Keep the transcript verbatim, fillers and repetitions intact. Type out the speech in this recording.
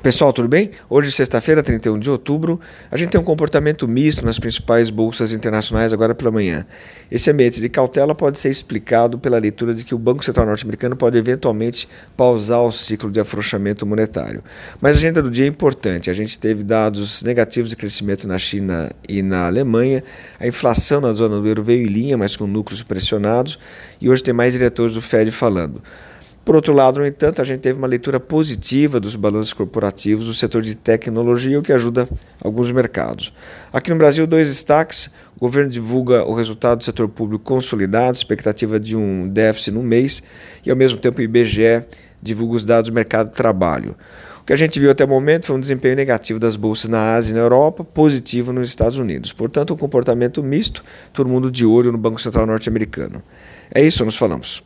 Pessoal, tudo bem? Hoje, sexta-feira, trinta e um de outubro, a gente tem um comportamento misto nas principais bolsas internacionais agora pela manhã. Esse ambiente de cautela pode ser explicado pela leitura de que o Banco Central norte-americano pode eventualmente pausar o ciclo de afrouxamento monetário. Mas a agenda do dia é importante. A gente teve dados negativos de crescimento na China e na Alemanha, a inflação na zona do euro veio em linha, mas com núcleos pressionados, e hoje tem mais diretores do Fed falando. Por outro lado, no entanto, a gente teve uma leitura positiva dos balanços corporativos do setor de tecnologia, o que ajuda alguns mercados. Aqui no Brasil, dois destaques. O governo divulga o resultado do setor público consolidado, expectativa de um déficit no mês, e ao mesmo tempo o I B G E divulga os dados do mercado de trabalho. O que a gente viu até o momento foi um desempenho negativo das bolsas na Ásia e na Europa, positivo nos Estados Unidos. Portanto, um comportamento misto, todo mundo de olho no Banco Central norte-americano. É isso, nos falamos.